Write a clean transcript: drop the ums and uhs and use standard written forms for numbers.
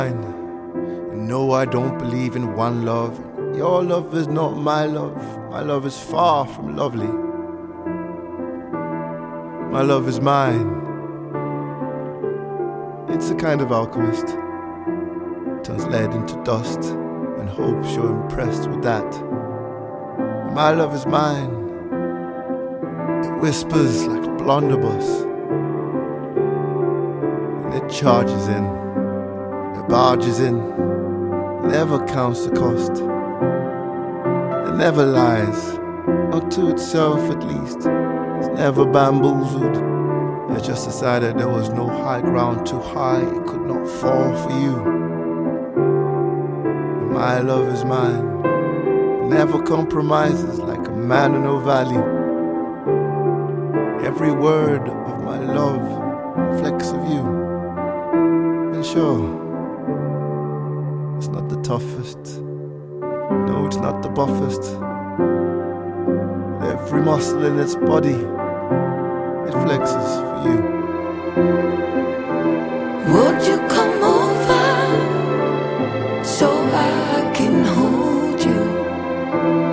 No, I don't believe in one love. Your love is not my love. My love is far from lovely. My love is mine. It's a kind of alchemist. Turns lead into dust and hopes you're impressed with that. My love is mine. It whispers like a blunderbuss, and it charges in. It barges in. Never counts the cost. It never lies, not to itself at least. It's never bamboozled. It just decided there was no high ground too high it could not fall for you. And my love is mine. It never compromises, like a man of no value. Every word of my love reflects of you. And sure, it's not the toughest, no, it's not the buffest. But every muscle in its body, it flexes for you. Would you come over so I can hold you?